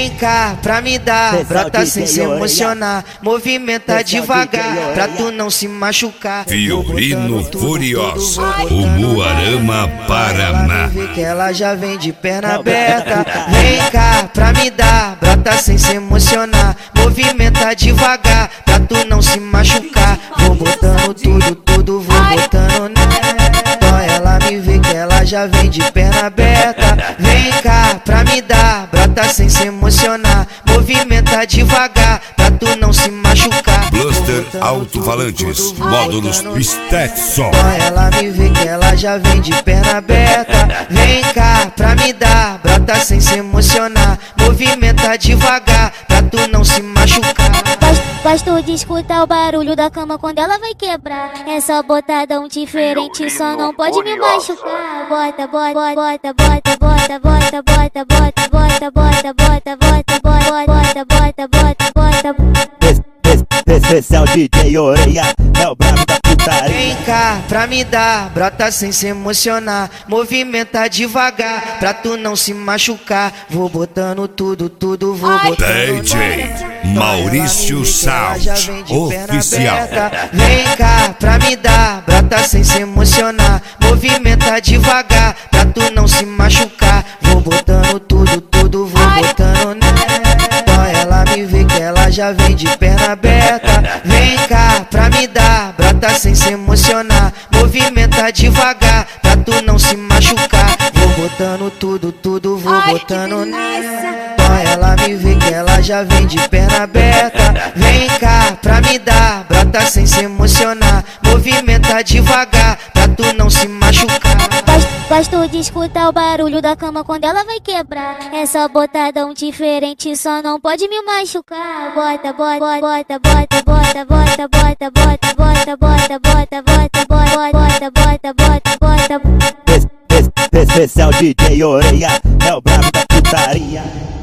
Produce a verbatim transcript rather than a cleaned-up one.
Vem cá pra me dar, brota sem se emocionar, movimenta devagar, pra tu não se machucar. Violino Furiosa, Umuarama, Paraná. Vê que ela já vem de perna aberta. Vem cá pra me dar, brota sem se emocionar, movimenta devagar, pra tu não se machucar. Vou botando tudo, tudo, vou botando nela. Só ela me vê que ela já vem de perna aberta. Vem cá pra me dar, brota sem se emocionar, movimenta devagar, pra tu não se machucar. Blaster Alto-Falantes, módulos Stetson. Só ela me vê que ela já vem de perna aberta. Vem cá pra me dar, brota sem se emocionar, movimenta devagar, pra tu não se machucar. Gosto de escutar o barulho da cama quando ela vai quebrar. É só botadão diferente, só não pode me machucar. Bota, bota, bota, bota, bota, bota, bota, bota, bota, bota, bota, bota, bota, bota, bota, bota, bota. Especial D J Orelha, é o brabo da putaria. Vem cá pra me dar, brota sem se emocionar, movimenta devagar, pra tu não se machucar. Vou botando tudo, tudo, vou botando. D J Maurício Sound Oficial. Vem cá pra me dar, brota sem se emocionar, movimenta devagar, pra tu não se machucar. Vou botando tudo, tudo, vou botando nela. Só ela me vê que ela já vem de perna aberta. Vem cá pra me dar, brota sem se emocionar, movimenta devagar, pra tu não se machucar. Vou botando tudo, tudo, vou botando nela. Só ela me vê que ela já vem de perna aberta. Vem cá pra me dar, brota sem se emocionar, movimenta devagar, pra tu não se machucar. Gosto de escutar o barulho da cama quando ela vai quebrar. É só botadão diferente, só não pode me machucar. Bota, bota, bota, bota, bota, bota, bota, bota, bota, bota, bota, bota, bota, bota, bota, bota, bota. Especial D J Orelha, é o brabo da putaria.